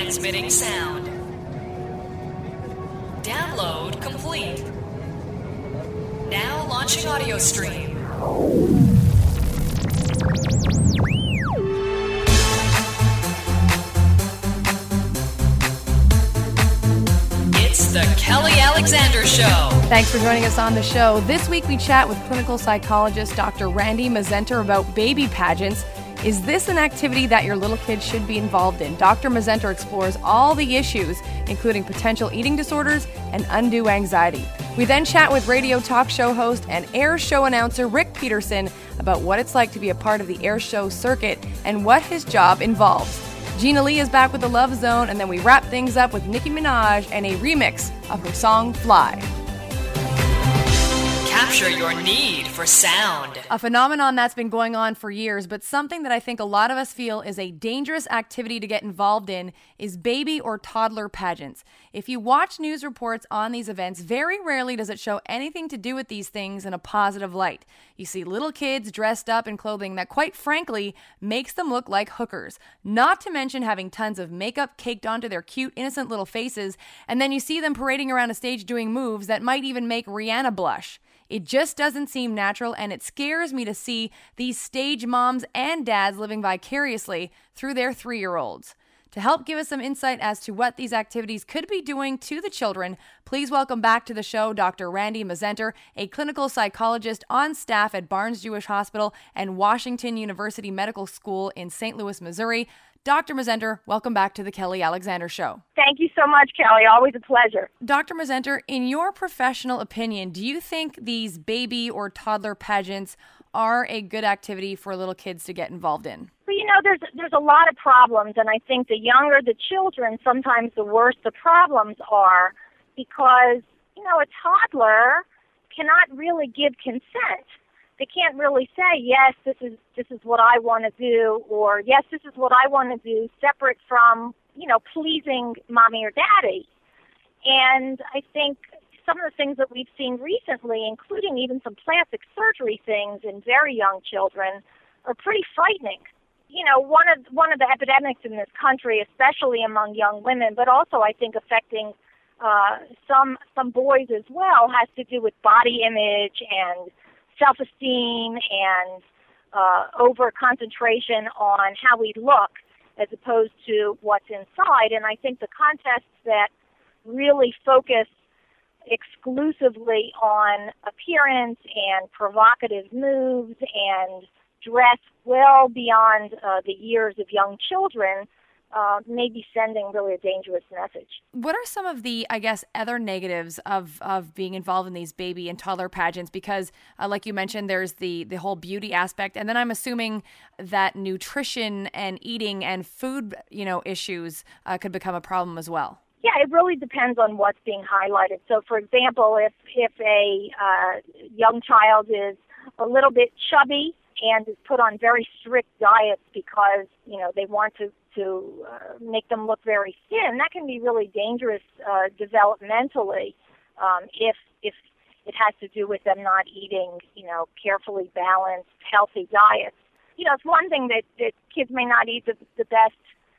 Transmitting sound. Download complete. Now launching audio stream. It's the Kelly Alexander Show. Thanks for joining us on the show. This week we chat with clinical psychologist Dr. Randy Mazenter about baby pageants. Is this an activity that your little kids should be involved in? Dr. Mazenter explores all the issues, including potential eating disorders and undue anxiety. We then chat with radio talk show host and air show announcer Rick Peterson about what it's like to be a part of the air show circuit and what his job involves. Gina Lee is back with the Love Zone, and then we wrap things up with Nicki Minaj and a remix of her song Fly. Capture your need for sound. A phenomenon that's been going on for years, but something that I think a lot of us feel is a dangerous activity to get involved in is baby or toddler pageants. If you watch news reports on these events, very rarely does it show anything to do with these things in a positive light. You see little kids dressed up in clothing that, quite frankly, makes them look like hookers. Not to mention having tons of makeup caked onto their cute, innocent little faces, and then you see them parading around a stage doing moves that might even make Rihanna blush. It just doesn't seem natural, and it scares me to see these stage moms and dads living vicariously through their 3-year-olds. To help give us some insight as to what these activities could be doing to the children, please welcome back to the show Dr. Randy Mazenter, a clinical psychologist on staff at Barnes-Jewish Hospital and Washington University Medical School in St. Louis, Missouri. Dr. Mazenter, welcome back to the Kelly Alexander Show. Thank you so much, Kelly. Always a pleasure. Dr. Mazenter, in your professional opinion, do you think these baby or toddler pageants are a good activity for little kids to get involved in? Well, there's a lot of problems, and I think the younger the children, sometimes the worse the problems are, because, a toddler cannot really give consent. They can't really say, yes, this is what I want to do, or yes, this is what I want to do, separate from, pleasing mommy or daddy. And I think some of the things that we've seen recently, including even some plastic surgery things in very young children, are pretty frightening. One of the epidemics in this country, especially among young women, but also I think affecting some boys as well, has to do with body image and self-esteem and over-concentration on how we look as opposed to what's inside. And I think the contests that really focus exclusively on appearance and provocative moves and dress well beyond the years of young children may be sending really a dangerous message. What are some of the, other negatives of being involved in these baby and toddler pageants? Because, like you mentioned, there's the whole beauty aspect, and then I'm assuming that nutrition and eating and food, issues could become a problem as well. Yeah, it really depends on what's being highlighted. So, for example, if a young child is a little bit chubby and is put on very strict diets because, they want to make them look very thin, that can be really dangerous developmentally if it has to do with them not eating, carefully balanced, healthy diets. It's one thing that kids may not eat the best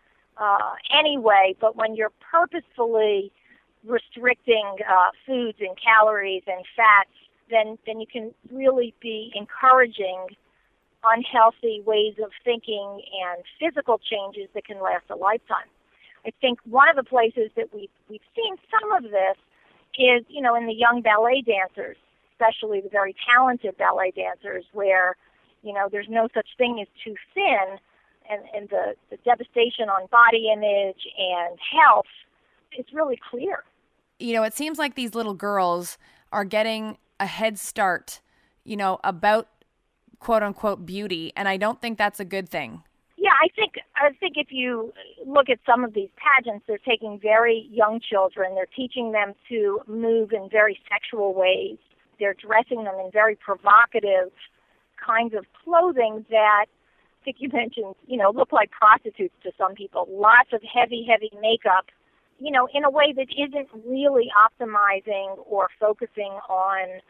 anyway, but when you're purposefully restricting foods and calories and fats, then you can really be encouraging unhealthy ways of thinking and physical changes that can last a lifetime. I think one of the places that we've seen some of this is, in the young ballet dancers, especially the very talented ballet dancers, where, there's no such thing as too thin, and the devastation on body image and health is really clear. It seems like these little girls are getting a head start, about quote-unquote beauty, and I don't think that's a good thing. Yeah, I think if you look at some of these pageants, they're taking very young children, they're teaching them to move in very sexual ways, they're dressing them in very provocative kinds of clothing that, I think you mentioned, look like prostitutes to some people, lots of heavy makeup, in a way that isn't really optimizing or focusing on,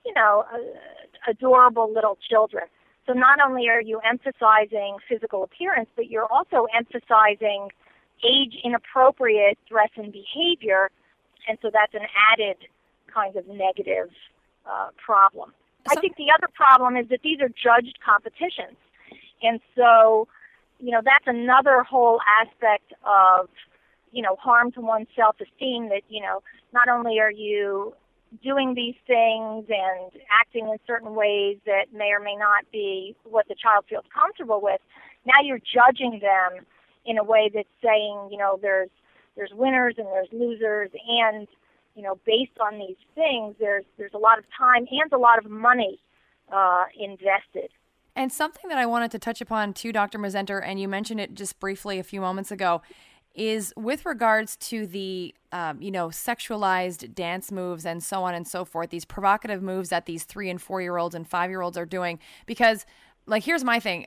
adorable little children. So not only are you emphasizing physical appearance, but you're also emphasizing age-inappropriate dress and behavior, and so that's an added kind of negative problem. I think the other problem is that these are judged competitions, and so, that's another whole aspect of, harm to one's self-esteem, that, not only are you doing these things and acting in certain ways that may or may not be what the child feels comfortable with, now you're judging them in a way that's saying, there's winners and there's losers, and, based on these things, there's a lot of time and a lot of money invested. And something that I wanted to touch upon too, Dr. Mazenter, and you mentioned it just briefly a few moments ago, is with regards to the, sexualized dance moves and so on and so forth, these provocative moves that these 3- and 4-year-olds and 5-year-olds are doing. Because, here's my thing.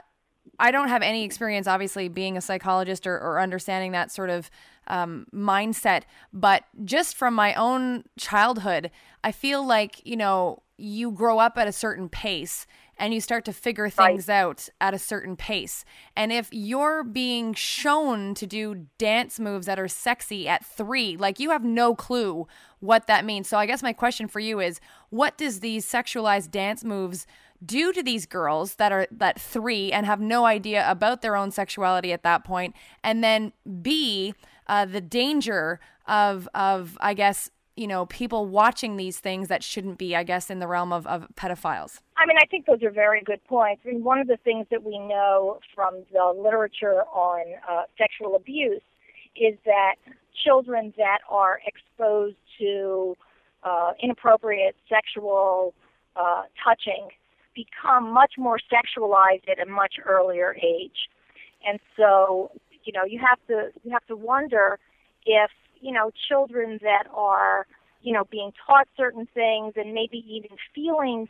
I don't have any experience, obviously, being a psychologist or understanding that sort of mindset. But just from my own childhood, I feel like, you grow up at a certain pace and you start to figure things out at a certain pace. And if you're being shown to do dance moves that are sexy at 3, you have no clue what that means. So I guess my question for you is, what does these sexualized dance moves do to these girls that are 3 and have no idea about their own sexuality at that point? And then B, the danger of I guess, people watching these things that shouldn't be, I guess, in the realm of pedophiles. I think those are very good points. One of the things that we know from the literature on sexual abuse is that children that are exposed to inappropriate sexual touching become much more sexualized at a much earlier age. And so, you have to wonder if, children that are, being taught certain things and maybe even feeling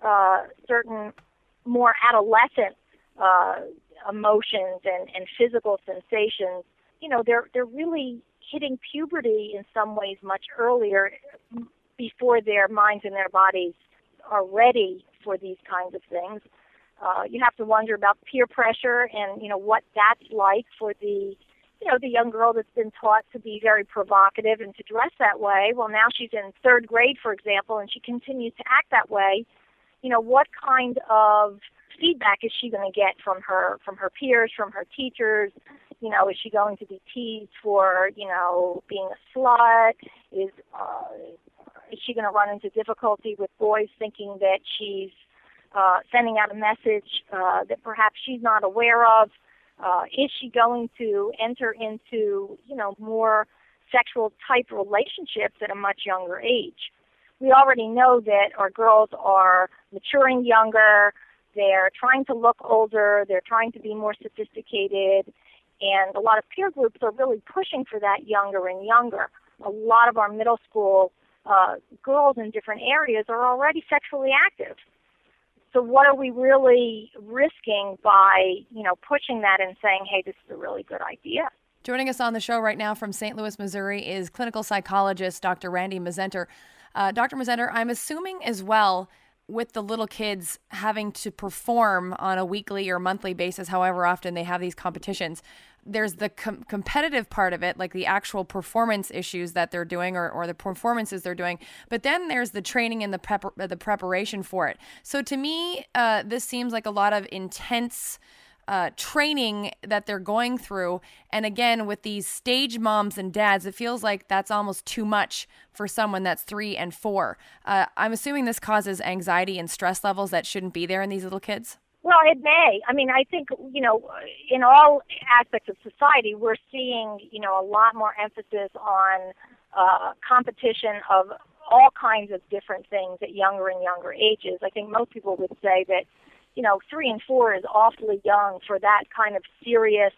certain more adolescent emotions and physical sensations, they're really hitting puberty in some ways much earlier before their minds and their bodies are ready for these kinds of things. You have to wonder about peer pressure and, what that's like for the young girl that's been taught to be very provocative and to dress that way. Well, now she's in 3rd grade, for example, and she continues to act that way. What kind of feedback is she going to get from her peers, from her teachers? Is she going to be teased for, being a slut? Is she going to run into difficulty with boys thinking that she's sending out a message that perhaps she's not aware of? Is she going to enter into, more sexual type relationships at a much younger age? We already know that our girls are maturing younger, they're trying to look older, they're trying to be more sophisticated, and a lot of peer groups are really pushing for that younger and younger. A lot of our middle school girls in different areas are already sexually active. So what are we really risking by, pushing that and saying, hey, this is a really good idea? Joining us on the show right now from St. Louis, Missouri is clinical psychologist Dr. Randy Mazenter. Dr. Mazenter, I'm assuming as well with the little kids having to perform on a weekly or monthly basis, however often they have these competitions, there's the competitive part of it, like the actual performance issues that they're doing or the performances they're doing. But then there's the training and the preparation for it. So to me, this seems like a lot of intense training that they're going through. And again, with these stage moms and dads, it feels like that's almost too much for someone that's 3 and 4. I'm assuming this causes anxiety and stress levels that shouldn't be there in these little kids. Well, it may. I think, in all aspects of society, we're seeing, a lot more emphasis on competition of all kinds of different things at younger and younger ages. I think most people would say that, 3 and 4 is awfully young for that kind of serious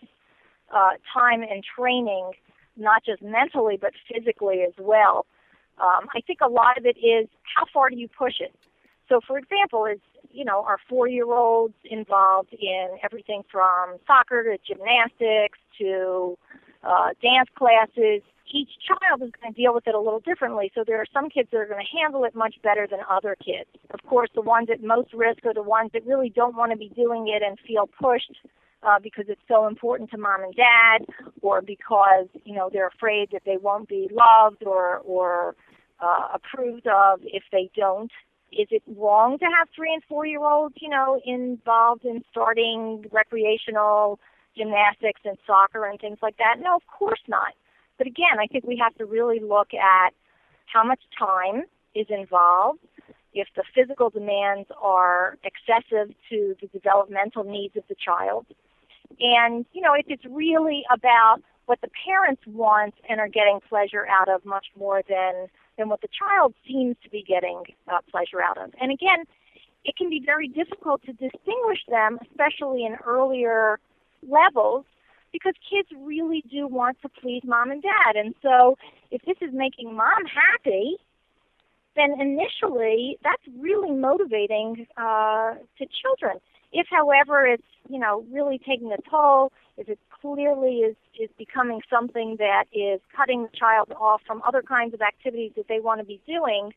time and training, not just mentally, but physically as well. I think a lot of it is how far do you push it? So, for example, are 4-year-olds involved in everything from soccer to gymnastics to dance classes. Each child is going to deal with it a little differently, so there are some kids that are going to handle it much better than other kids. Of course, the ones at most risk are the ones that really don't want to be doing it and feel pushed because it's so important to mom and dad, or because, they're afraid that they won't be loved or approved of if they don't. Is it wrong to have 3 and 4-year-olds, involved in starting recreational gymnastics and soccer and things like that? No, of course not. But again, I think we have to really look at how much time is involved, if the physical demands are excessive to the developmental needs of the child, and, if it's really about what the parents want and are getting pleasure out of much more than what the child seems to be getting pleasure out of. And again, it can be very difficult to distinguish them, especially in earlier levels, because kids really do want to please mom and dad. And so if this is making mom happy, then initially that's really motivating to children. If, however, it's, really taking a toll, if it clearly is becoming something that is cutting the child off from other kinds of activities that they want to be doing,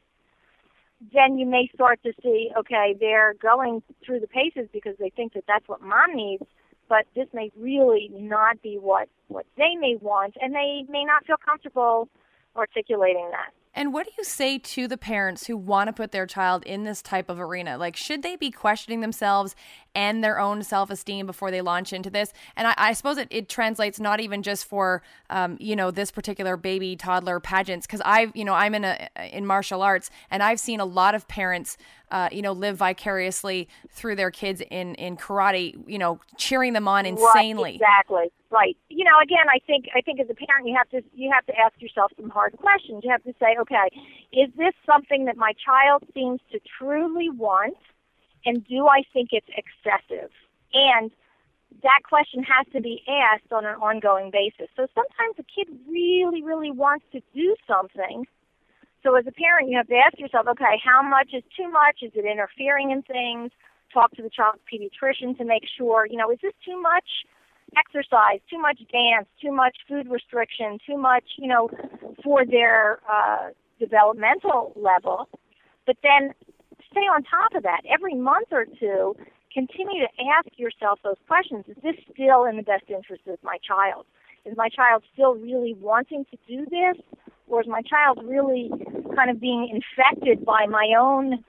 then you may start to see, okay, they're going through the paces because they think that that's what mom needs, but this may really not be what they may want, and they may not feel comfortable articulating that. And what do you say to the parents who want to put their child in this type of arena? Like, should they be questioning themselves and their own self-esteem before they launch into this? And I suppose it translates not even just for, this particular baby toddler pageants, because I'm in martial arts, and I've seen a lot of parents, live vicariously through their kids in karate, cheering them on insanely. Right, exactly. Right. Again, I think as a parent, you have to ask yourself some hard questions. You have to say, okay, is this something that my child seems to truly want, and do I think it's excessive? And that question has to be asked on an ongoing basis. So sometimes a kid really, really wants to do something. So as a parent, you have to ask yourself, okay, how much is too much? Is it interfering in things? Talk to the child's pediatrician to make sure, is this too much exercise, too much dance, too much food restriction, too much, for their developmental level. But then stay on top of that. Every month or two, continue to ask yourself those questions. Is this still in the best interest of my child? Is my child still really wanting to do this? Or is my child really kind of being infected by my own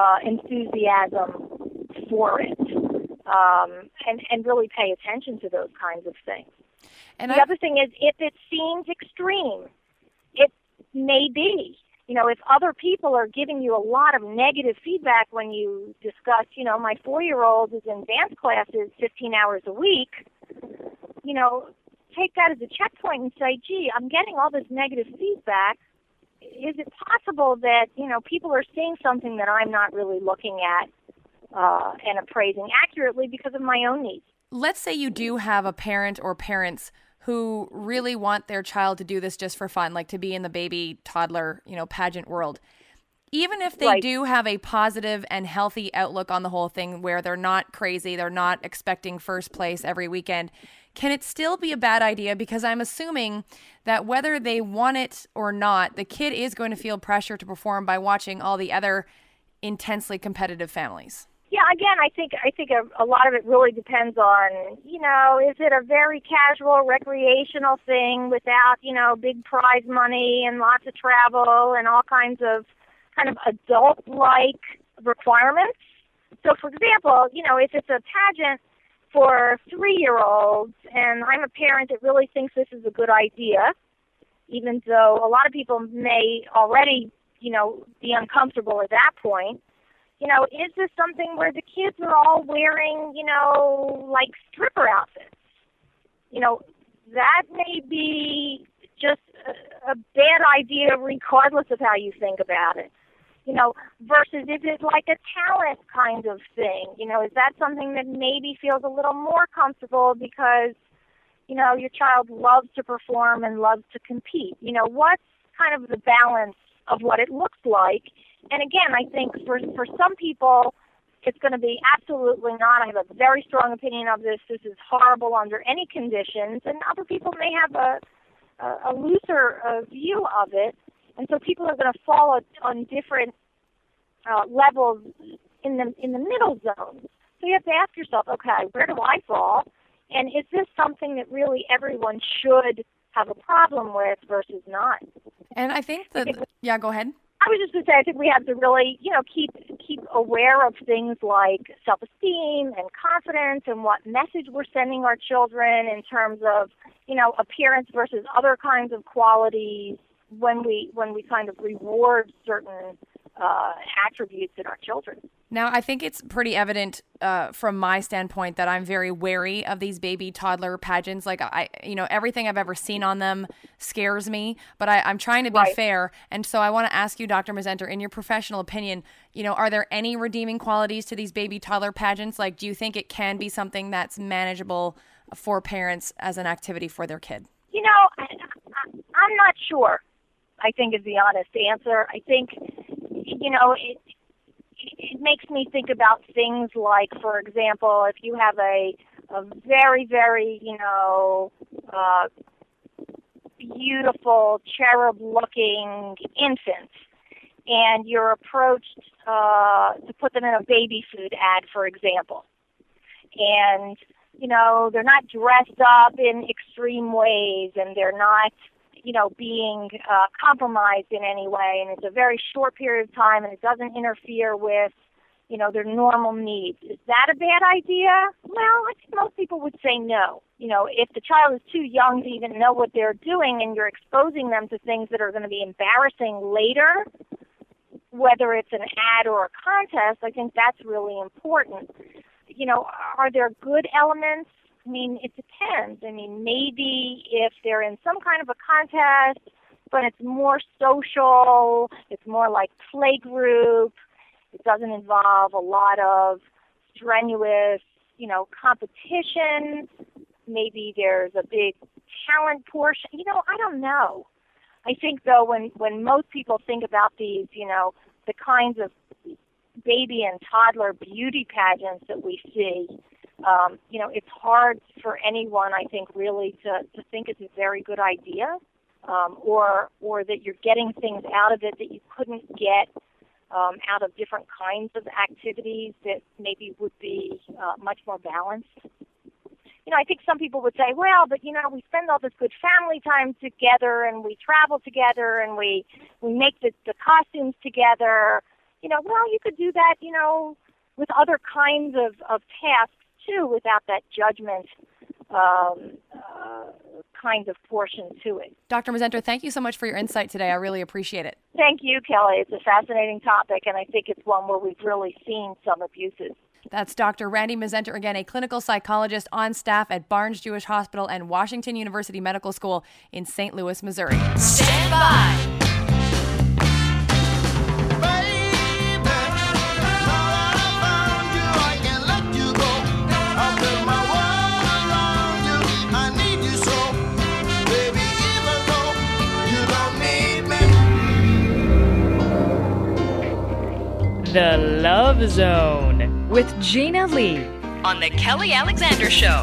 enthusiasm for it? And really pay attention to those kinds of things. And the other thing is, if it seems extreme, it may be. If other people are giving you a lot of negative feedback when you discuss, my 4-year-old is in dance classes 15 hours a week, take that as a checkpoint and say, gee, I'm getting all this negative feedback. Is it possible that, people are seeing something that I'm not really looking at and appraising accurately because of my own needs? Let's say you do have a parent or parents who really want their child to do this just for fun, like to be in the baby toddler, pageant world. Even if they do have a positive and healthy outlook on the whole thing where they're not crazy, they're not expecting first place every weekend, can it still be a bad idea? Because I'm assuming that whether they want it or not, the kid is going to feel pressure to perform by watching all the other intensely competitive families. Yeah, again, I think a lot of it really depends on, is it a very casual recreational thing without, big prize money and lots of travel and all kinds of kind of adult-like requirements? So, for example, if it's a pageant for 3-year-olds and I'm a parent that really thinks this is a good idea, even though a lot of people may already, be uncomfortable at that point, is this something where the kids are all wearing, like stripper outfits? That may be just a bad idea regardless of how you think about it. Versus is it like a talent kind of thing? Is that something that maybe feels a little more comfortable because, your child loves to perform and loves to compete? What's kind of the balance of what it looks like? And again, I think for some people, it's going to be absolutely not. I have a very strong opinion of this. This is horrible under any conditions. And other people may have a looser view of it. And so people are going to fall on different levels in the middle zone. So you have to ask yourself, okay, where do I fall? And is this something that really everyone should have a problem with versus not? And I think that, yeah, go ahead. I was just going to say, I think we have to really, keep aware of things like self-esteem and confidence and what message we're sending our children in terms of, appearance versus other kinds of qualities when we kind of reward certain attributes in our children. Now, I think it's pretty evident from my standpoint that I'm very wary of these baby toddler pageants. Like, everything I've ever seen on them scares me, but I'm trying to be fair. And so I want to ask you, Dr. Mazenter, in your professional opinion, are there any redeeming qualities to these baby toddler pageants? Like, do you think it can be something that's manageable for parents as an activity for their kid? I'm not sure, I think, is the honest answer. I think, it makes me think about things like, for example, if you have a very, very, beautiful cherub-looking infant, and you're approached to put them in a baby food ad, for example, and they're not dressed up in extreme ways, and they're not being compromised in any way, and it's a very short period of time, and it doesn't interfere with, their normal needs. Is that a bad idea? Well, I think most people would say no. If the child is too young to even know what they're doing, and you're exposing them to things that are going to be embarrassing later, whether it's an ad or a contest, I think that's really important. Are there good elements? I mean, it depends. I mean, maybe if they're in some kind of a contest, but it's more social, it's more like playgroup, it doesn't involve a lot of strenuous, competition, maybe there's a big talent portion. I don't know. I think, though, when most people think about these, the kinds of baby and toddler beauty pageants that we see, it's hard for anyone, I think, really to think it's a very good idea, or that you're getting things out of it that you couldn't get out of different kinds of activities that maybe would be much more balanced. I think some people would say, well, but, we spend all this good family time together, and we travel together, and we make the costumes together. Well, you could do that, with other kinds of tasks, too, without that judgment kind of portion to it. Dr. Mazenter, thank you so much for your insight today. I really appreciate it. Thank you, Kelly. It's a fascinating topic, and I think it's one where we've really seen some abuses. That's Dr. Randy Mazenter, again, a clinical psychologist on staff at Barnes Jewish Hospital and Washington University Medical School in St. Louis, Missouri. Stand by. The Love Zone with Gina Lee On The Kelly Alexander Show.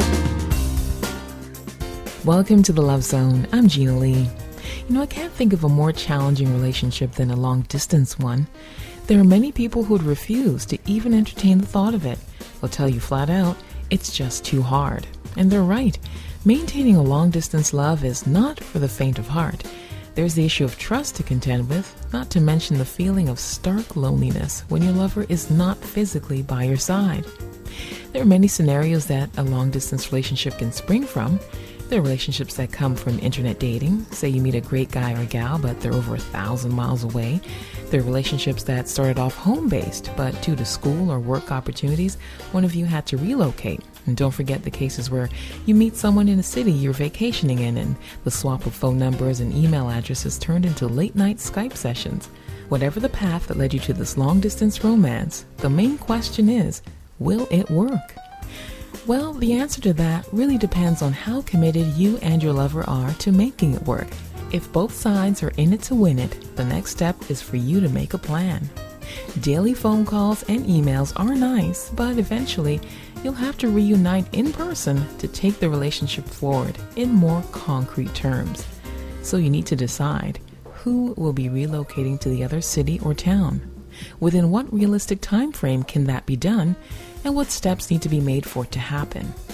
Welcome to The Love Zone. I'm Gina Lee. I can't think of a more challenging relationship than a long-distance one. There are many people who'd refuse to even entertain the thought of it. They'll tell you flat out, it's just too hard. And they're right. Maintaining a long-distance love is not for the faint of heart. There's the issue of trust to contend with, not to mention the feeling of stark loneliness when your lover is not physically by your side. There are many scenarios that a long-distance relationship can spring from. There are relationships that come from internet dating. Say you meet a great guy or gal, but they're over 1,000 miles away. There are relationships that started off home-based, but due to school or work opportunities, one of you had to relocate. And don't forget the cases where you meet someone in a city you're vacationing in, and the swap of phone numbers and email addresses turned into late-night Skype sessions. Whatever the path that led you to this long-distance romance, the main question is, will it work? Well, the answer to that really depends on how committed you and your lover are to making it work. If both sides are in it to win it, the next step is for you to make a plan. Daily phone calls and emails are nice, but eventually you'll have to reunite in person to take the relationship forward in more concrete terms. So you need to decide who will be relocating to the other city or town. Within what realistic time frame can that be done, and what steps need to be made for it to happen?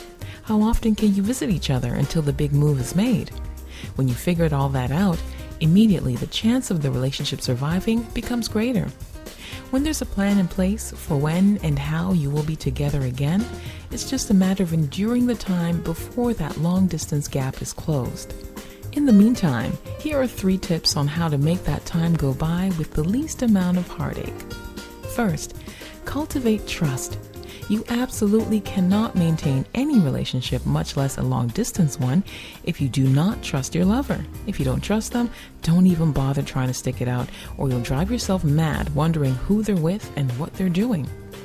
How often can you visit each other until the big move is made? When you figured all that out, immediately the chance of the relationship surviving becomes greater. When there's a plan in place for when and how you will be together again, it's just a matter of enduring the time before that long distance gap is closed. In the meantime, here are 3 tips on how to make that time go by with the least amount of heartache. First, cultivate trust. You absolutely cannot maintain any relationship, much less a long-distance one, if you do not trust your lover. If you don't trust them, don't even bother trying to stick it out, or you'll drive yourself mad wondering who they're with and what they're doing.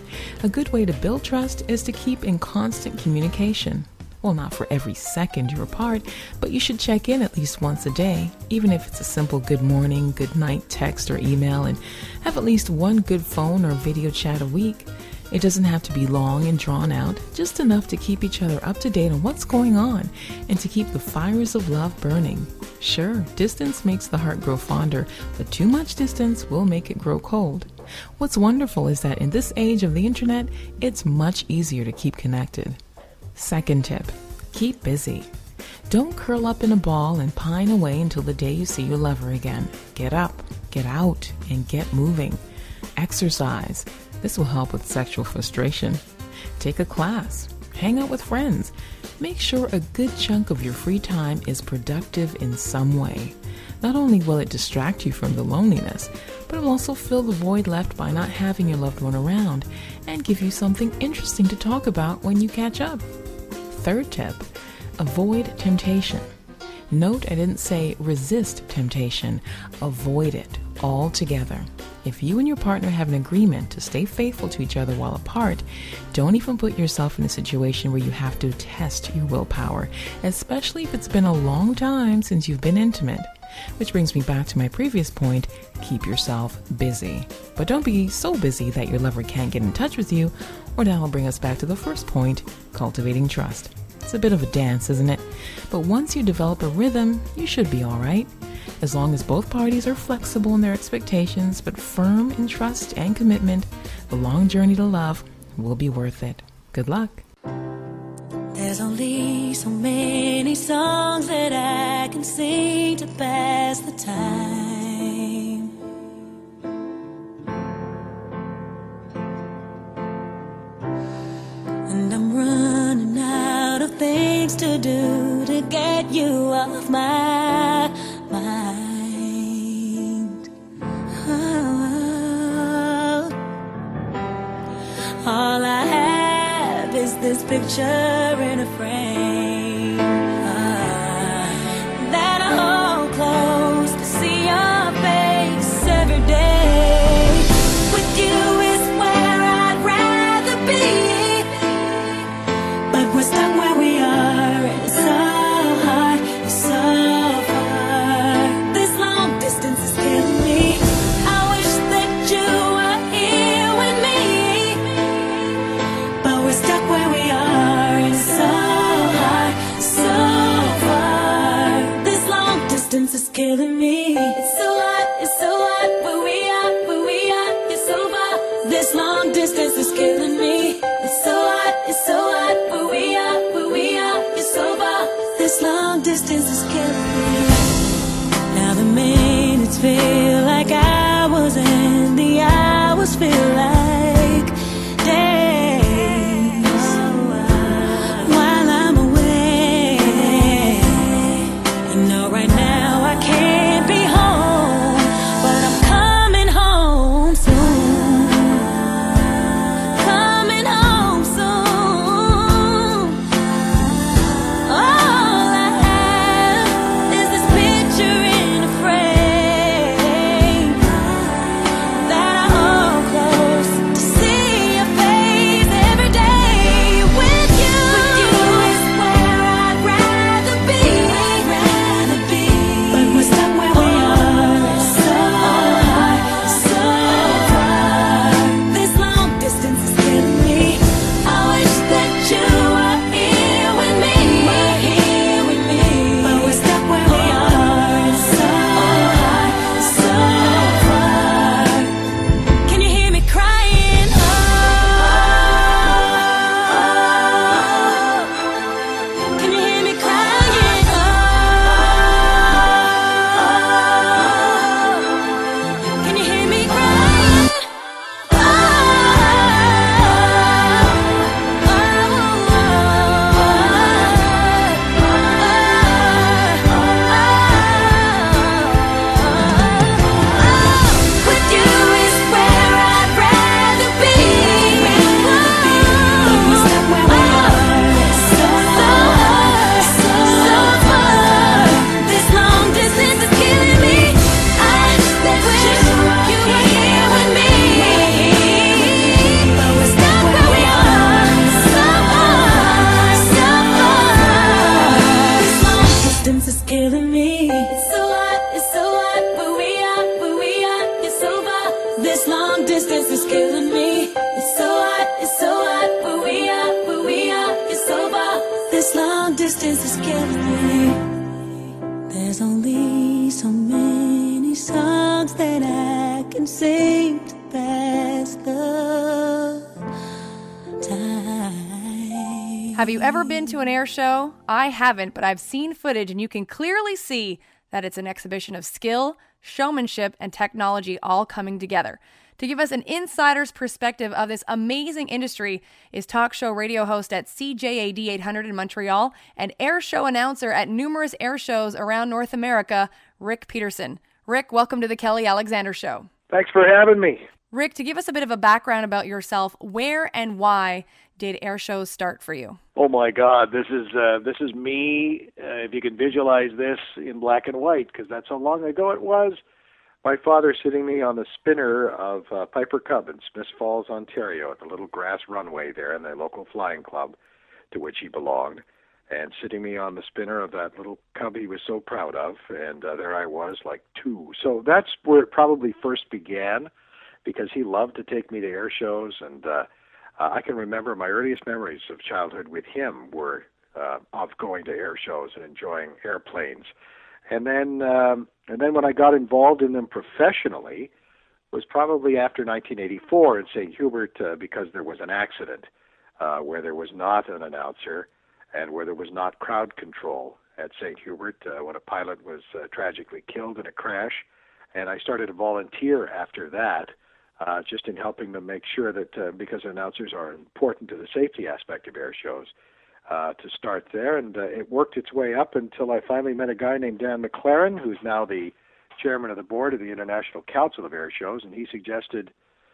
A good way to build trust is to keep in constant communication. Well, not for every second you're apart, but you should check in at least once a day, even if it's a simple good morning, good night text or email, and have at least one good phone or video chat a week. It doesn't have to be long and drawn out, just enough to keep each other up to date on what's going on and to keep the fires of love burning. Sure, distance makes the heart grow fonder, but too much distance will make it grow cold. What's wonderful is that in this age of the internet, it's much easier to keep connected. Second tip, keep busy. Don't curl up in a ball and pine away until the day you see your lover again. Get up, get out, and get moving. Exercise. This will help with sexual frustration. Take a class. Hang out with friends. Make sure a good chunk of your free time is productive in some way. Not only will it distract you from the loneliness, but it will also fill the void left by not having your loved one around and give you something interesting to talk about when you catch up. Third tip, avoid temptation. Note I didn't say resist temptation, avoid it altogether. If you and your partner have an agreement to stay faithful to each other while apart, don't even put yourself in a situation where you have to test your willpower, especially if it's been a long time since you've been intimate. Which brings me back to my previous point, keep yourself busy. But don't be so busy that your lover can't get in touch with you, or that'll bring us back to the first point, cultivating trust. It's a bit of a dance, isn't it? But once you develop a rhythm, you should be all right. As long as both parties are flexible in their expectations, but firm in trust and commitment, the long journey to love will be worth it. Good luck. There's only so many songs that I can sing to pass the time. And I'm running out of things to do to get you off my mind. Oh. All I have is this picture in a frame that I hold close to see your face every day. With you is where I'd rather be, but we're stuck where we are, and it's so hard, it's so far. This long distance is killing me. I wish that you were here with me, but we're stuck where we are, and it's so hard, so far. This long distance is killing me. It's so hard, where we are, it's so far. This long distance is killing me. It's so hard, where we are, it's so far. This long distance is killing me. Now the minutes feel like hours and the hours feel like days while I'm away. You know right now I can't be home, but I'm coming home soon. Coming home soon. All I have is this picture in a frame distance is killing me. There's only so many songs that I can sing to pass the time. Have you ever been to an air show? I haven't, but I've seen footage and you can clearly see that it's an exhibition of skill, showmanship, and technology all coming together. To give us an insider's perspective of this amazing industry is talk show radio host at CJAD 800 in Montreal and air show announcer at numerous air shows around North America, Rick Peterson. Rick, welcome to the Kelly Alexander Show. Thanks for having me. Rick, to give us a bit of a background about yourself, where and why did air shows start for you? Oh my God, this is me. If you can visualize this in black and white, because that's how long ago it was. My father sitting me on the spinner of Piper Cub in Smiths Falls, Ontario, at the little grass runway there in the local flying club to which he belonged, and sitting me on the spinner of that little cub he was so proud of, and there I was, like 2. So that's where it probably first began, because he loved to take me to air shows, and I can remember my earliest memories of childhood with him were of going to air shows and enjoying airplanes. And then when I got involved in them professionally was probably after 1984 in St. Hubert, because there was an accident where there was not an announcer and where there was not crowd control at St. Hubert when a pilot was tragically killed in a crash. And I started to volunteer after that, just in helping them make sure that, because announcers are important to the safety aspect of air shows, to start there, and it worked its way up until I finally met a guy named Dan McLaren, who's now the chairman of the board of the International Council of Air Shows, and he suggested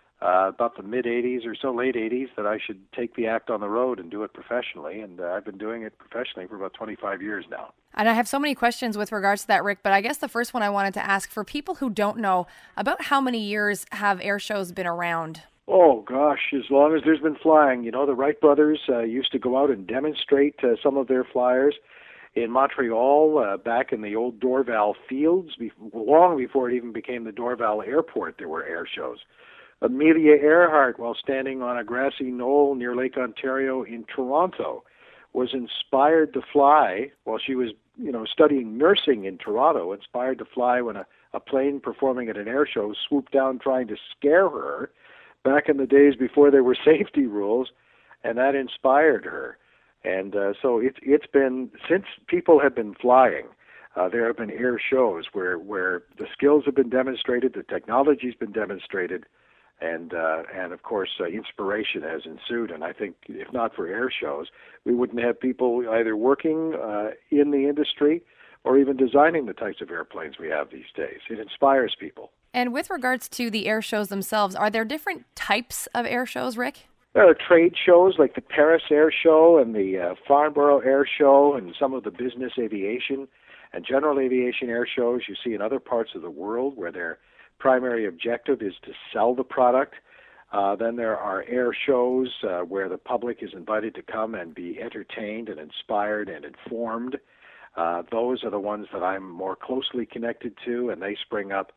about the mid-'80s or so, late 80s, that I should take the act on the road and do it professionally, and I've been doing it professionally for about 25 years now. And I have so many questions with regards to that, Rick, but I guess the first one I wanted to ask, for people who don't know, about how many years have air shows been around? Oh, gosh, as long as there's been flying. You know, the Wright brothers used to go out and demonstrate some of their flyers in Montreal back in the old Dorval fields, long before it even became the Dorval Airport. There were air shows. Amelia Earhart, while standing on a grassy knoll near Lake Ontario in Toronto, was inspired to fly while she was, studying nursing in Toronto, inspired to fly when a plane performing at an air show swooped down trying to scare her back in the days before there were safety rules, and that inspired her. And so it's been, since people have been flying, there have been air shows where the skills have been demonstrated, the technology's been demonstrated, and of course inspiration has ensued. And I think if not for air shows, we wouldn't have people either working in the industry or even designing the types of airplanes we have these days. It inspires people. And with regards to the air shows themselves, are there different types of air shows, Rick? There are trade shows like the Paris Air Show and the Farnborough Air Show and some of the business aviation and general aviation air shows you see in other parts of the world where their primary objective is to sell the product. Then there are air shows where the public is invited to come and be entertained and inspired and informed. Those are the ones that I'm more closely connected to, and they spring up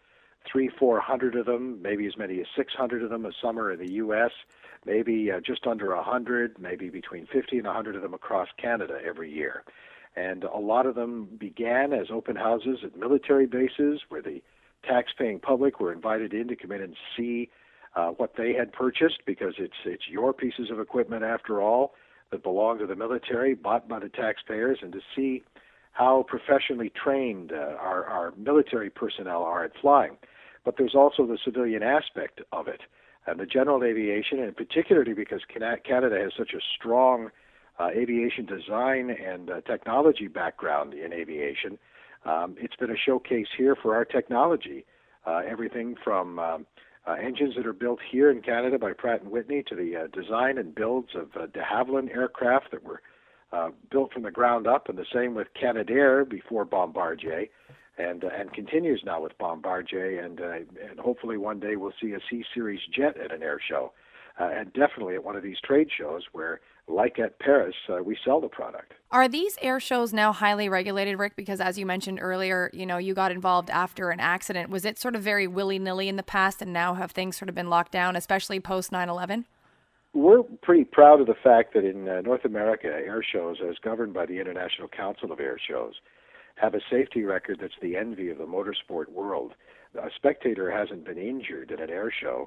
300-400 of them, maybe as many as 600 of them a summer in the U.S., maybe just under 100, maybe between 50 and 100 of them across Canada every year. And a lot of them began as open houses at military bases where the tax-paying public were invited in to come in and see what they had purchased, because it's your pieces of equipment, after all, that belong to the military, bought by the taxpayers, and to see how professionally trained our military personnel are at flying. But there's also the civilian aspect of it, and the general aviation, and particularly because Canada has such a strong aviation design and technology background in aviation. It's been a showcase here for our technology, everything from engines that are built here in Canada by Pratt & Whitney to the design and builds of de Havilland aircraft that were built from the ground up, and the same with Canadair before Bombardier, and continues now with Bombardier, and hopefully one day we'll see a C-Series jet at an air show, and definitely at one of these trade shows where, like at Paris, we sell the product. Are these air shows now highly regulated, Rick? Because as you mentioned earlier, you got involved after an accident. Was it sort of very willy-nilly in the past, and now have things sort of been locked down, especially post 9/11? We're pretty proud of the fact that in North America, air shows, as governed by the International Council of Air Shows, have a safety record that's the envy of the motorsport world. A spectator hasn't been injured at an air show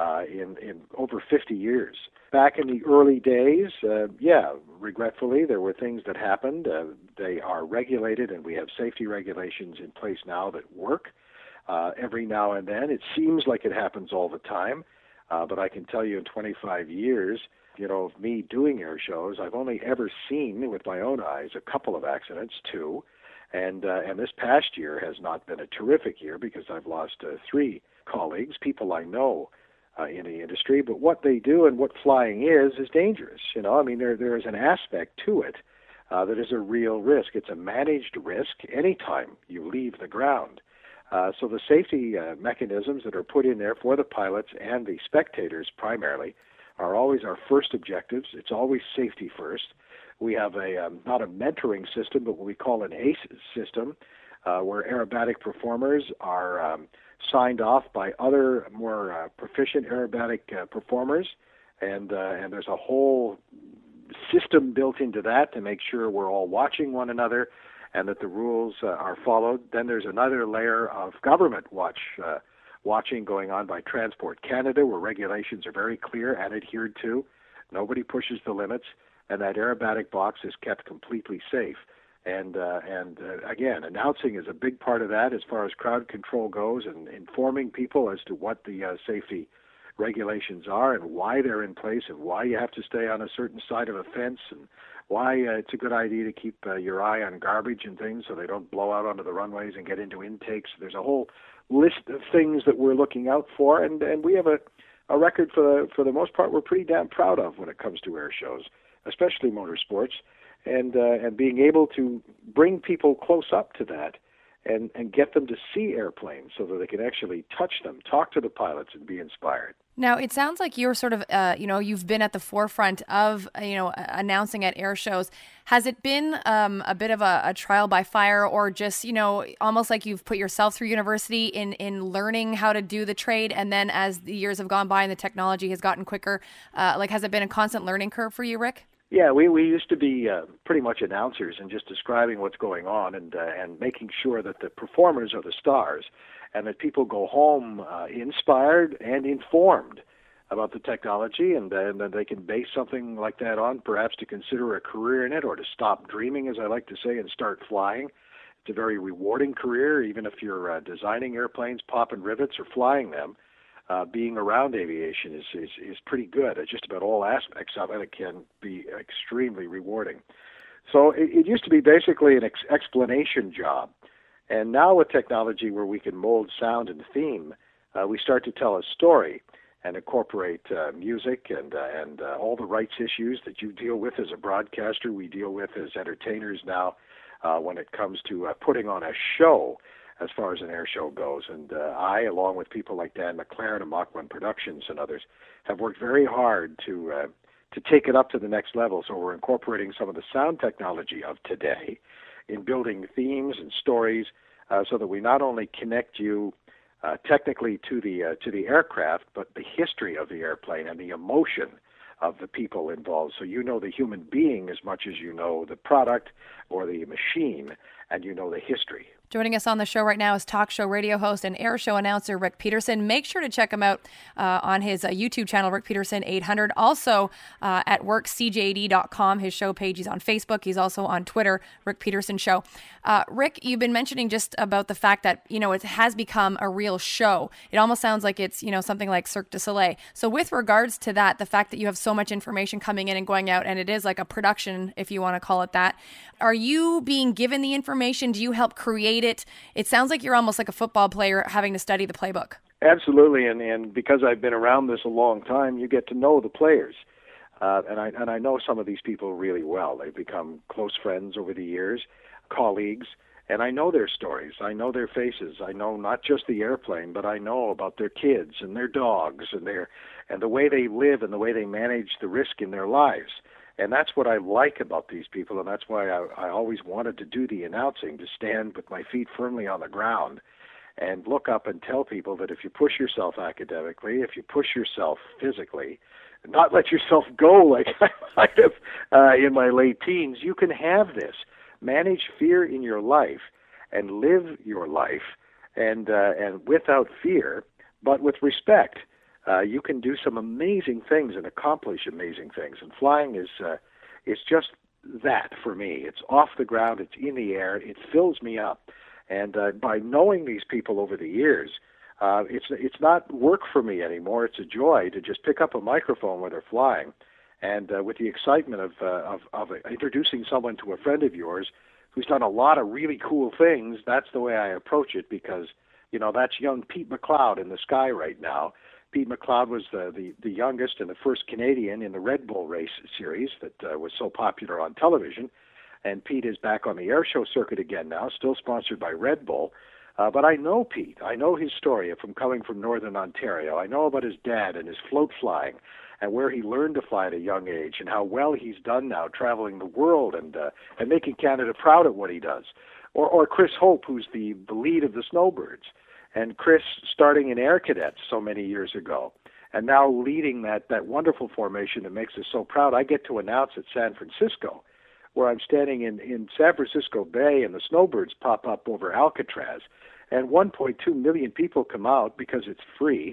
in over 50 years. Back in the early days, regretfully, there were things that happened. They are regulated, and we have safety regulations in place now that work. Every now and then, it seems like it happens all the time, but I can tell you in 25 years, of me doing air shows, I've only ever seen with my own eyes a couple of accidents, two, and this past year has not been a terrific year because I've lost 3 colleagues, people I know in the industry. But what they do and what flying is dangerous. There is an aspect to it that is a real risk. It's a managed risk anytime you leave the ground. So the safety mechanisms that are put in there for the pilots and the spectators primarily are always our first objectives. It's always safety first. We have not a mentoring system, but what we call an ACES system, where aerobatic performers are signed off by other more proficient aerobatic performers, and there's a whole system built into that to make sure we're all watching one another and that the rules are followed. Then there's another layer of government watching going on by Transport Canada, where regulations are very clear and adhered to. Nobody pushes the limits, and that aerobatic box is kept completely safe. And again, announcing is a big part of that as far as crowd control goes, and informing people as to what the safety regulations are and why they're in place and why you have to stay on a certain side of a fence and why it's a good idea to keep your eye on garbage and things so they don't blow out onto the runways and get into intakes. There's a whole list of things that we're looking out for, and we have a record for the most part we're pretty damn proud of when it comes to air shows, especially motorsports, and being able to bring people close up to that and get them to see airplanes so that they can actually touch them, talk to the pilots, and be inspired. Now, it sounds like you're sort of, you've been at the forefront of, announcing at air shows. Has it been a bit of a trial by fire, or just, almost like you've put yourself through university in learning how to do the trade, and then as the years have gone by and the technology has gotten quicker, has it been a constant learning curve for you, Rick? Yeah, we used to be pretty much announcers and just describing what's going on and making sure that the performers are the stars and that people go home inspired and informed about the technology, and then they can base something like that on, perhaps to consider a career in it or to stop dreaming, as I like to say, and start flying. It's a very rewarding career, even if you're designing airplanes, popping rivets, or flying them. Being around aviation is pretty good at just about all aspects of it. It can be extremely rewarding. So it used to be basically an explanation job. And now with technology where we can mold sound and theme, we start to tell a story and incorporate music and all the rights issues that you deal with as a broadcaster, we deal with as entertainers now when it comes to putting on a show as far as an air show goes. And I, along with people like Dan McLaren of Mach 1 Productions and others, have worked very hard to take it up to the next level. So we're incorporating some of the sound technology of today in building themes and stories so that we not only connect you technically to the aircraft, but the history of the airplane and the emotion of the people involved. So you know the human being as much as you know the product or the machine, and you know the history. Joining us on the show right now is talk show radio host and air show announcer Rick Peterson. Make sure to check him out on his YouTube channel, Rick Peterson 800. Also at workcjd.com, his show page. He's on Facebook. He's also on Twitter, Rick Peterson Show. Rick, you've been mentioning just about the fact that, it has become a real show. It almost sounds like it's, something like Cirque du Soleil. So with regards to that, the fact that you have so much information coming in and going out, and it is like a production, if you want to call it that, are you being given the information? Do you help create it? It sounds like you're almost like a football player having to study the playbook. Absolutely, and because I've been around this a long time, you get to know the players. And I know some of these people really well. They've become close friends over the years, colleagues, and I know their stories. I know their faces. I know not just the airplane, but I know about their kids and their dogs and the way they live and the way they manage the risk in their lives. And that's what I like about these people, and that's why I always wanted to do the announcing, to stand with my feet firmly on the ground and look up and tell people that if you push yourself academically, if you push yourself physically, not let yourself go like I might have in my late teens. You can have this. Manage fear in your life and live your life and without fear, but with respect. You can do some amazing things and accomplish amazing things. And flying is just that for me. It's off the ground. It's in the air. It fills me up. And by knowing these people over the years, it's not work for me anymore. It's a joy to just pick up a microphone when they're flying, and with the excitement of introducing someone to a friend of yours who's done a lot of really cool things. That's the way I approach it, because that's young Pete McLeod in the sky right now. Pete McLeod was the youngest and the first Canadian in the Red Bull race series that was so popular on television. And Pete is back on the air show circuit again now, still sponsored by Red Bull. But I know Pete. I know his story from coming from Northern Ontario. I know about his dad and his float flying and where he learned to fly at a young age and how well he's done now traveling the world and making Canada proud at what he does. Or Chris Hope, who's the lead of the Snowbirds. And Chris starting in Air Cadets so many years ago and now leading that wonderful formation that makes us so proud. I get to announce at San Francisco, where I'm standing in San Francisco Bay, and the Snowbirds pop up over Alcatraz, and 1.2 million people come out because it's free,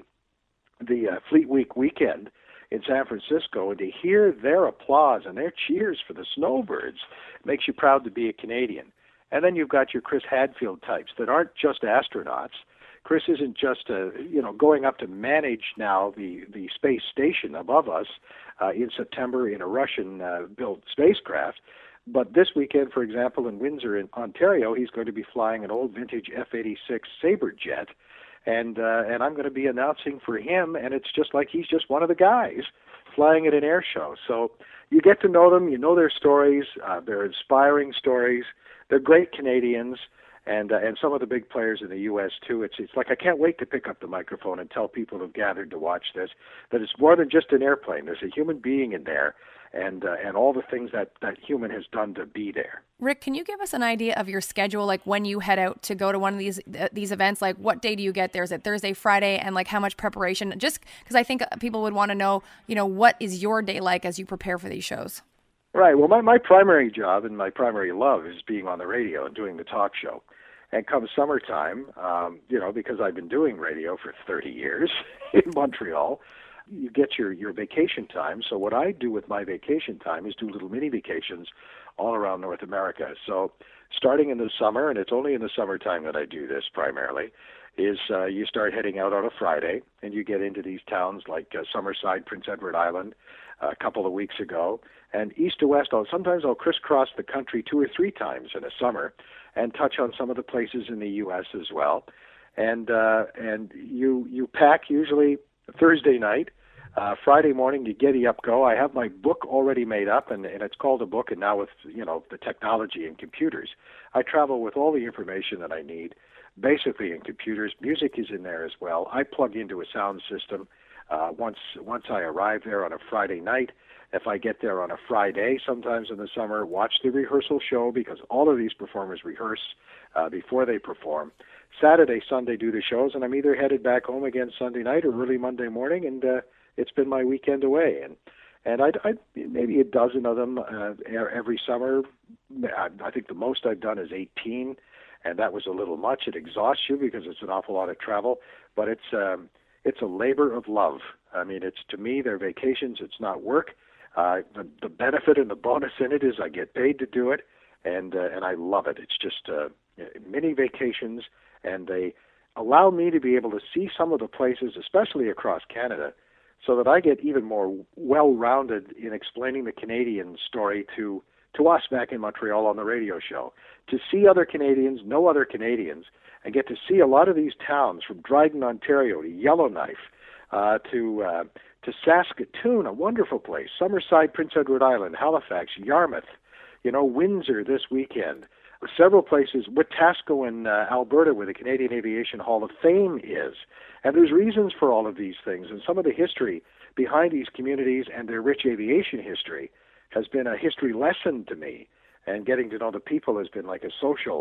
the Fleet Week weekend in San Francisco, and to hear their applause and their cheers for the Snowbirds makes you proud to be a Canadian. And then you've got your Chris Hadfield types that aren't just astronauts. Chris isn't just going up to manage now the space station above us in September in a Russian-built spacecraft. But this weekend, for example, in Windsor, in Ontario, he's going to be flying an old vintage F-86 Sabre jet, and I'm going to be announcing for him, and it's just like he's just one of the guys flying at an air show. So you get to know them, you know their stories, they're inspiring stories, they're great Canadians, and some of the big players in the U.S. too. It's like I can't wait to pick up the microphone and tell people who've gathered to watch this that it's more than just an airplane. There's a human being in there, and all the things that human has done to be there. Rick, can you give us an idea of your schedule, like when you head out to go to one of these events? Like what day do you get there? Is it Thursday, Friday, and like how much preparation? Just because I think people would want to know, what is your day like as you prepare for these shows? Right. Well, my primary job and my primary love is being on the radio and doing the talk show. And come summertime, because I've been doing radio for 30 years in Montreal, you get your vacation time. So what I do with my vacation time is do little mini vacations all around North America. So starting in the summer, and it's only in the summertime that I do this primarily, is you start heading out on a Friday, and you get into these towns like Summerside, Prince Edward Island, a couple of weeks ago, and east to west. Sometimes I'll crisscross the country 2 or 3 times in a summer and touch on some of the places in the U.S. as well. And you pack usually Thursday night. Friday morning, you giddy up, go. I have my book already made up, and it's called a book, and now with the technology and computers, I travel with all the information that I need, basically in computers. Music is in there as well. I plug into a sound system once I arrive there on a Friday night. If I get there on a Friday, sometimes in the summer, watch the rehearsal show, because all of these performers rehearse before they perform. Saturday, Sunday, do the shows, and I'm either headed back home again Sunday night or early Monday morning, and it's been my weekend away. And I maybe a dozen of them every summer. I think the most I've done is 18, and that was a little much. It exhausts you because it's an awful lot of travel, but it's a labor of love. I mean, to me, they're vacations. It's not work. The benefit and the bonus in it is I get paid to do it, and I love it. It's just mini vacations, and they allow me to be able to see some of the places, especially across Canada, so that I get even more well-rounded in explaining the Canadian story to us back in Montreal on the radio show. To see other Canadians, know other Canadians, and get to see a lot of these towns from Dryden, Ontario, to Yellowknife, to Saskatoon, a wonderful place, Summerside, Prince Edward Island, Halifax, Yarmouth, Windsor this weekend, several places, Wetaskiwin in Alberta, where the Canadian Aviation Hall of Fame is. And there's reasons for all of these things, and some of the history behind these communities and their rich aviation history has been a history lesson to me, and getting to know the people has been like a social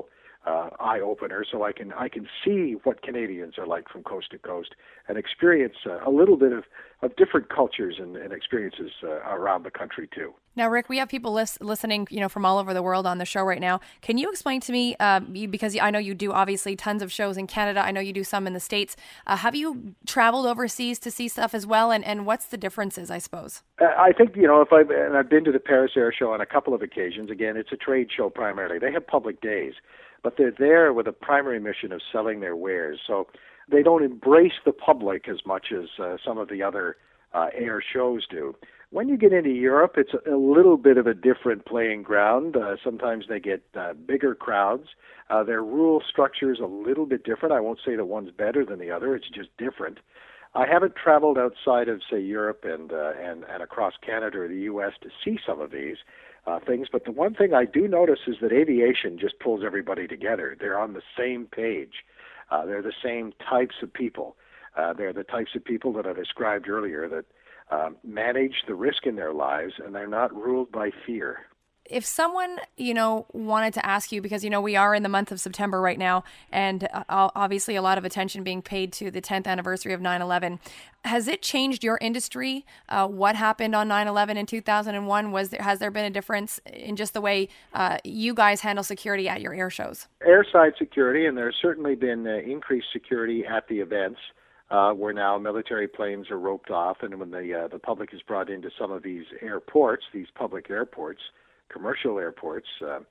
eye opener, so I can see what Canadians are like from coast to coast and experience a little bit of different cultures and experiences around the country too. Now, Rick, we have people listening, from all over the world on the show right now. Can you explain to me, because I know you do obviously tons of shows in Canada, I know you do some in the States. Have you traveled overseas to see stuff as well, and what's the differences, I suppose? I think, I've been to the Paris Air Show on a couple of occasions. Again, it's a trade show primarily. They have public days, but they're there with a primary mission of selling their wares. So they don't embrace the public as much as some of the other air shows do. When you get into Europe, it's a little bit of a different playing ground. Sometimes they get bigger crowds. Their rule structure is a little bit different. I won't say that one's better than the other. It's just different. I haven't traveled outside of, say, Europe and across Canada or the U.S. to see some of these things, but the one thing I do notice is that aviation just pulls everybody together. They're on the same page. They're the same types of people. They're the types of people that I described earlier that manage the risk in their lives, and they're not ruled by fear. If someone, wanted to ask you, because, we are in the month of September right now, and obviously a lot of attention being paid to the 10th anniversary of 9/11, has it changed your industry? What happened on 9/11 in 2001? Has there been a difference in just the way you guys handle security at your air shows? Airside security, and there's certainly been increased security at the events. Where now military planes are roped off, and when the public is brought into some of these airports, these public airports, commercial airports,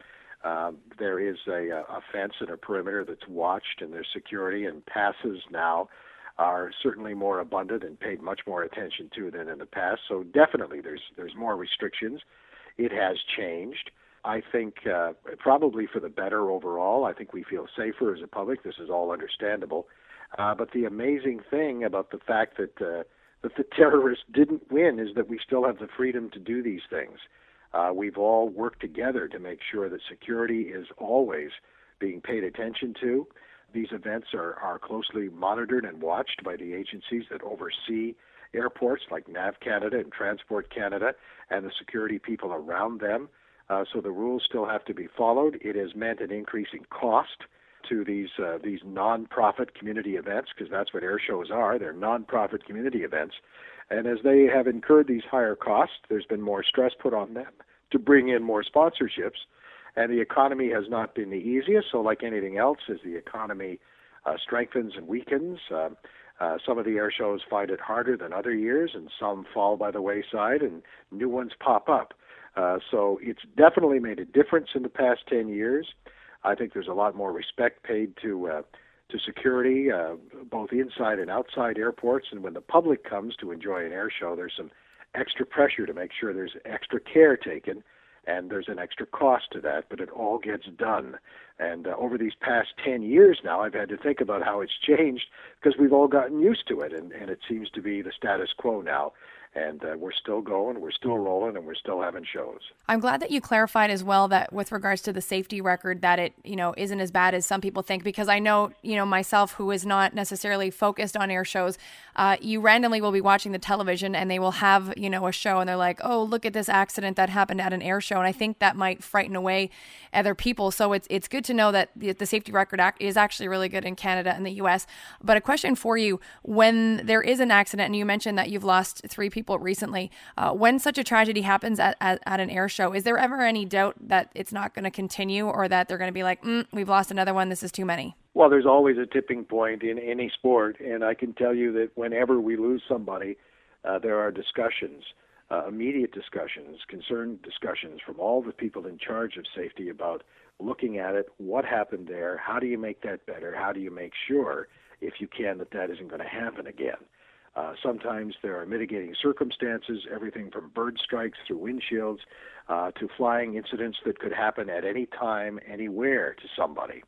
there is a fence and a perimeter that's watched, and there's security, and passes now are certainly more abundant and paid much more attention to than in the past. So definitely there's more restrictions. It has changed. I think probably for the better overall. I think we feel safer as a public. This is all understandable. But the amazing thing about the fact that the terrorists didn't win is that we still have the freedom to do these things. We've all worked together to make sure that security is always being paid attention to. These events are closely monitored and watched by the agencies that oversee airports like NAV Canada and Transport Canada and the security people around them. So the rules still have to be followed. It has meant an increase in cost to these non-profit community events, because that's what air shows are. They're non-profit community events. And as they have incurred these higher costs, there's been more stress put on them to bring in more sponsorships. And the economy has not been the easiest. So like anything else, as the economy strengthens and weakens, some of the air shows find it harder than other years, and some fall by the wayside and new ones pop up. So it's definitely made a difference in the past 10 years. I think there's a lot more respect paid to security, both inside and outside airports. And when the public comes to enjoy an air show, there's some extra pressure to make sure there's extra care taken, and there's an extra cost to that, but it all gets done. And over these past 10 years now, I've had to think about how it's changed, because we've all gotten used to it, and it seems to be the status quo now. And we're still going, we're still rolling, and we're still having shows. I'm glad that you clarified as well that with regards to the safety record, that it, isn't as bad as some people think, because I know, myself, who is not necessarily focused on air shows, you randomly will be watching the television and they will have, a show and they're like, oh, look at this accident that happened at an air show. And I think that might frighten away other people. So it's good to know that the safety record is actually really good in Canada and the US. But a question for you, when there is an accident, and you mentioned that you've lost 3 people recently, when such a tragedy happens at an air show, is there ever any doubt that it's not going to continue, or that they're going to be like, we've lost another one, this is too many? Well, there's always a tipping point in any sport, and I can tell you that whenever we lose somebody, there are discussions, immediate discussions, concerned discussions from all the people in charge of safety about looking at it, what happened there, how do you make that better, how do you make sure, if you can, that isn't going to happen again. Sometimes there are mitigating circumstances, everything from bird strikes through windshields to flying incidents that could happen at any time, anywhere to somebody.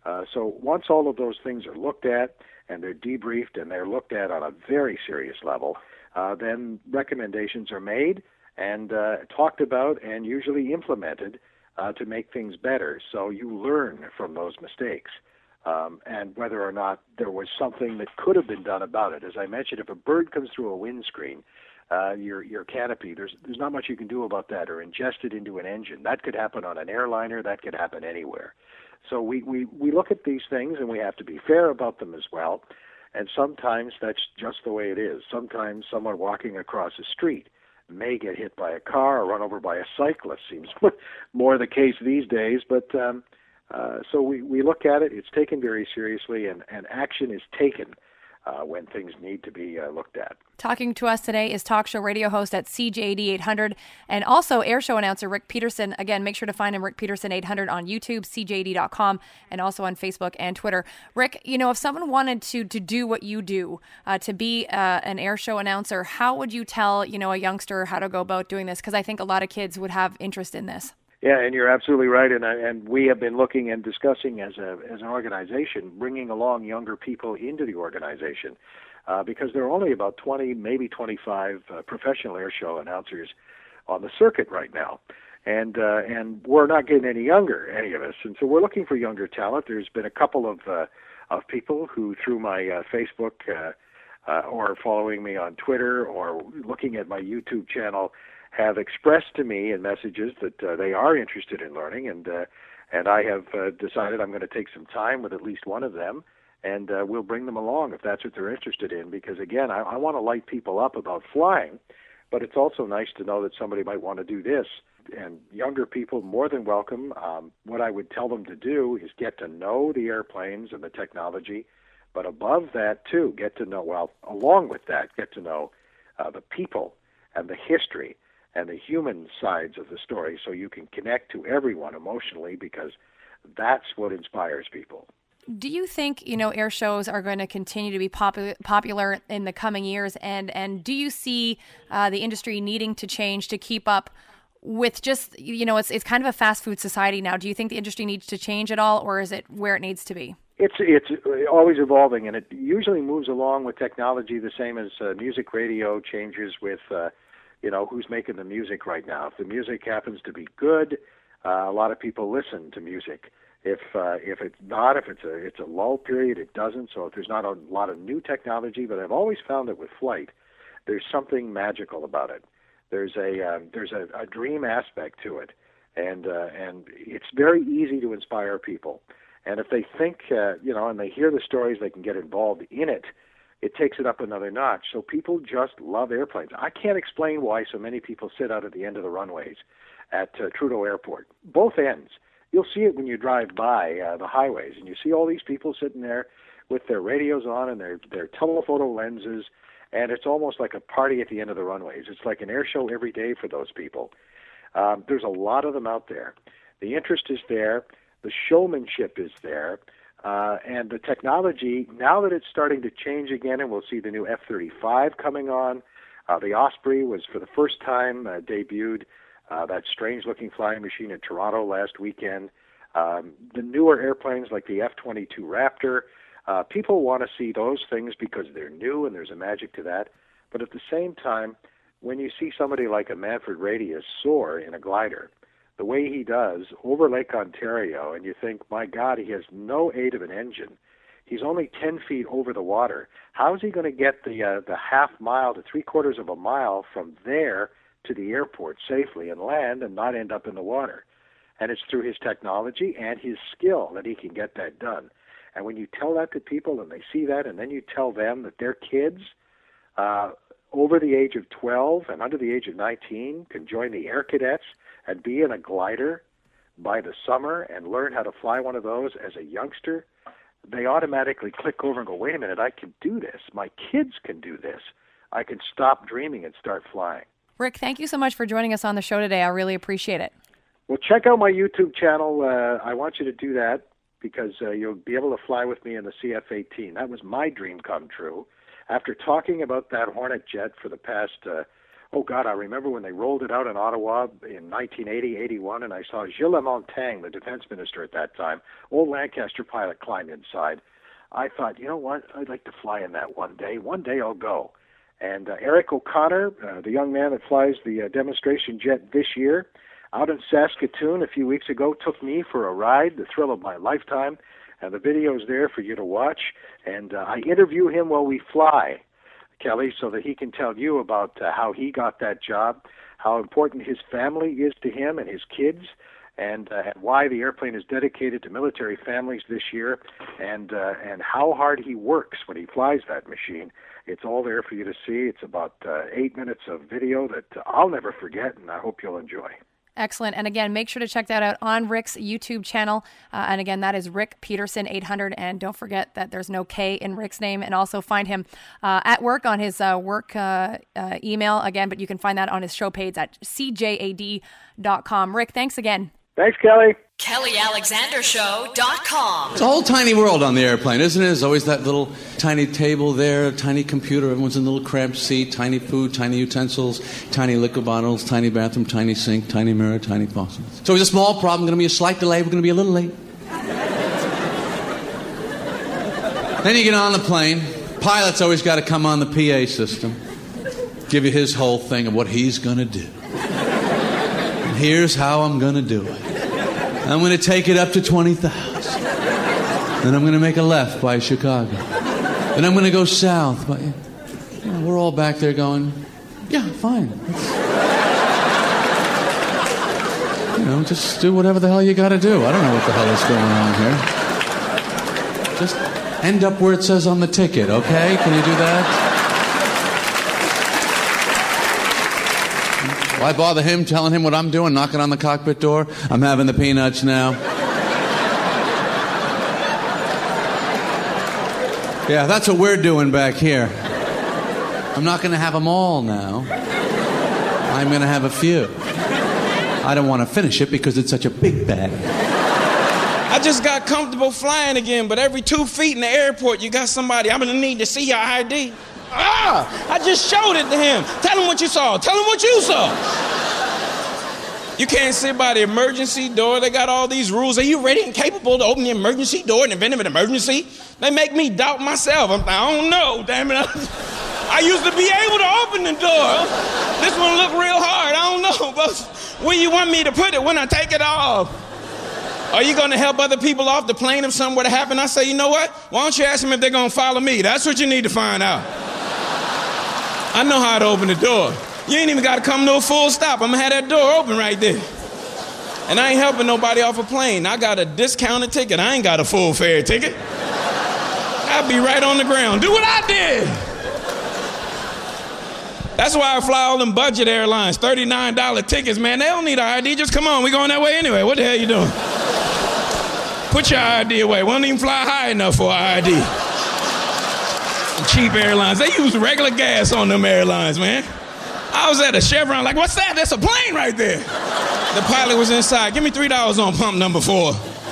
So once all of those things are looked at and they're debriefed and they're looked at on a very serious level, then recommendations are made and talked about and usually implemented to make things better. So you learn from those mistakes. And whether or not there was something that could have been done about it. As I mentioned, if a bird comes through a windscreen, your canopy. There's not much you can do about that, or ingest it into an engine. That could happen on an airliner. That could happen anywhere. So we look at these things, and we have to be fair about them as well. And sometimes that's just the way it is. Sometimes someone walking across a street may get hit by a car or run over by a cyclist. Seems more the case these days. But so we look at it. It's taken very seriously, and action is taken when things need to be looked at. Talking to us today is talk show radio host at CJAD 800 and also air show announcer Rick Peterson. Again, make sure to find him, Rick Peterson 800 on YouTube, CJAD.com, and also on Facebook and Twitter. Rick, if someone wanted to do what you do, to be an air show announcer, how would you tell, a youngster how to go about doing this? Because I think a lot of kids would have interest in this. Yeah, and you're absolutely right, and we have been looking and discussing as an organization, bringing along younger people into the organization, because there are only about 20, maybe 25 professional air show announcers on the circuit right now, and we're not getting any younger, any of us, and so we're looking for younger talent. There's been a couple of people who, through my Facebook or following me on Twitter or looking at my YouTube channel, have expressed to me in messages that they are interested in learning, and I have decided I'm going to take some time with at least one of them, and we'll bring them along if that's what they're interested in, because, again, I want to light people up about flying, but it's also nice to know that somebody might want to do this, and younger people, more than welcome. What I would tell them to do is get to know the airplanes and the technology, but above that, too, along with that, get to know the people and the history and the human sides of the story, so you can connect to everyone emotionally, because that's what inspires people. Do you think, air shows are going to continue to be popular in the coming years? And do you see the industry needing to change to keep up with just, it's kind of a fast food society now. Do you think the industry needs to change at all, or is it where it needs to be? It's always evolving, and it usually moves along with technology, the same as music radio changes with who's making the music right now. If the music happens to be good, a lot of people listen to music. If it's not, if it's a lull period, it doesn't. So if there's not a lot of new technology, but I've always found that with flight, there's something magical about it. There's a dream aspect to it, and it's very easy to inspire people. And if they think, and they hear the stories, they can get involved in it. It takes it up another notch. So people just love airplanes. I can't explain why so many people sit out at the end of the runways at Trudeau Airport, both ends. You'll see it when you drive by the highways, and you see all these people sitting there with their radios on and their telephoto lenses, and it's almost like a party at the end of the runways. It's like an air show every day for those people. There's a lot of them out there. The interest is there. The showmanship is there. And the technology, now that it's starting to change again, and we'll see the new F-35 coming on, the Osprey was for the first time debuted, that strange-looking flying machine in Toronto last weekend. The newer airplanes like the F-22 Raptor, people want to see those things because they're new and there's a magic to that. But at the same time, when you see somebody like a Manfred Radius soar in a glider, the way he does over Lake Ontario, and you think, my God, he has no aid of an engine. He's only 10 feet over the water. How is he going to get the half mile to 3/4 of a mile from there to the airport safely and land and not end up in the water? And it's through his technology and his skill that he can get that done. And when you tell that to people and they see that, and then you tell them that their kids over the age of 12 and under the age of 19 can join the Air Cadets and be in a glider by the summer and learn how to fly one of those as a youngster, they automatically click over and go, wait a minute, I can do this. My kids can do this. I can stop dreaming and start flying. Rick, thank you so much for joining us on the show today. I really appreciate it. Well, check out my YouTube channel. I want you to do that because you'll be able to fly with me in the CF-18. That was my dream come true. After talking about that Hornet jet for the past, I remember when they rolled it out in Ottawa in 1980, 81, and I saw Gilles Lamontagne, the defense minister at that time, old Lancaster pilot, climb inside. I thought, you know what, I'd like to fly in that one day. One day I'll go. And Eric O'Connor, the young man that flies the demonstration jet this year, out in Saskatoon a few weeks ago, took me for a ride, the thrill of my lifetime. And the video is there for you to watch. And I interview him while we fly. Kelly, so that he can tell you about how he got that job, how important his family is to him and his kids, and why the airplane is dedicated to military families this year, and how hard he works when he flies that machine. It's all there for you to see. It's about 8 minutes of video that I'll never forget, and I hope you'll enjoy. Excellent. And again, make sure to check that out on Rick's YouTube channel. And again, that is Rick Peterson 800. And don't forget that there's no K in Rick's name. And also find him at work on his work email again. But you can find that on his show page at cjad.com. Rick, thanks again. Thanks, Kelly. KellyAlexanderShow.com. It's a whole tiny world on the airplane, isn't it? There's always that little tiny table there, tiny computer, everyone's in a little cramped seat, tiny food, tiny utensils, tiny liquor bottles, tiny bathroom, tiny sink, tiny mirror, tiny faucet. So it's a small problem, going to be a slight delay, we're going to be a little late. Then you get on the plane. Pilot's always got to come on the PA system, give you his whole thing of what he's going to do. And here's how I'm going to do it. I'm going to take it up to 20,000. Then I'm going to make a left by Chicago. Then I'm going to go south. But we're all back there going, yeah, fine. Just do whatever the hell you got to do. I don't know what the hell is going on here. Just end up where it says on the ticket, okay? Can you do that? Why bother him, telling him what I'm doing, knocking on the cockpit door? I'm having the peanuts now. Yeah, that's what we're doing back here. I'm not going to have them all now. I'm going to have a few. I don't want to finish it because it's such a big bag. I just got comfortable flying again, but every 2 feet in the airport, you got somebody, I'm going to need to see your ID. I just showed it to him. Tell him what you saw. Tell him what you saw. You can't sit by the emergency door. They got all these rules. Are you ready and capable to open the emergency door in the event of an emergency? They make me doubt myself. I don't know, damn it. I used to be able to open the door. This one look real hard. I don't know, but where you want me to put it when I take it off? Are you going to help other people off the plane if something were to happen? I say, you know what? Why don't you ask them if they're going to follow me? That's what you need to find out. I know how to open the door. You ain't even got to come to a full stop. I'm going to have that door open right there. And I ain't helping nobody off a plane. I got a discounted ticket. I ain't got a full fare ticket. I'll be right on the ground. Do what I did. That's why I fly all them budget airlines, $39 tickets, man. They don't need an ID. Just come on. We going that way anyway. What the hell you doing? Put your ID away. We don't even fly high enough for an ID. Cheap airlines. They use regular gas on them airlines, man. I was at a Chevron, like, what's that? That's a plane right there. The pilot was inside. Give me $3 on pump number 4.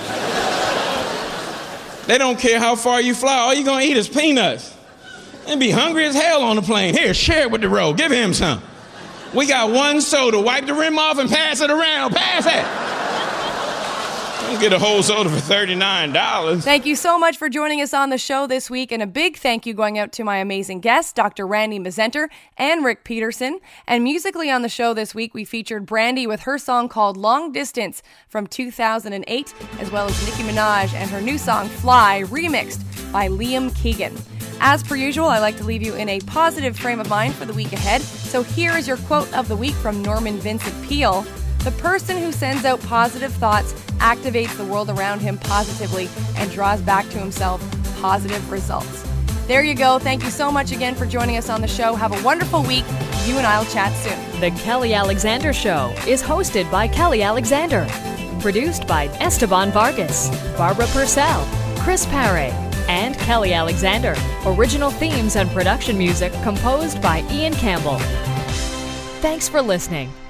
They don't care how far you fly. All you're going to eat is peanuts. And be hungry as hell on the plane. Here, share it with the row. Give him some. We got one soda. Wipe the rim off and pass it around. Pass it. Don't get a whole soda for $39. Thank you so much for joining us on the show this week. And a big thank you going out to my amazing guests, Dr. Randy Mazenter and Rick Peterson. And musically on the show this week, we featured Brandy with her song called Long Distance from 2008, as well as Nicki Minaj and her new song Fly, remixed by Liam Keegan. As per usual, I like to leave you in a positive frame of mind for the week ahead. So here is your quote of the week from Norman Vincent Peale. The person who sends out positive thoughts activates the world around him positively and draws back to himself positive results. There you go. Thank you so much again for joining us on the show. Have a wonderful week. You and I will chat soon. The Kelly Alexander Show is hosted by Kelly Alexander. Produced by Esteban Vargas, Barbara Purcell, Chris Paré, and Kelly Alexander. Original themes and production music composed by Ian Campbell. Thanks for listening.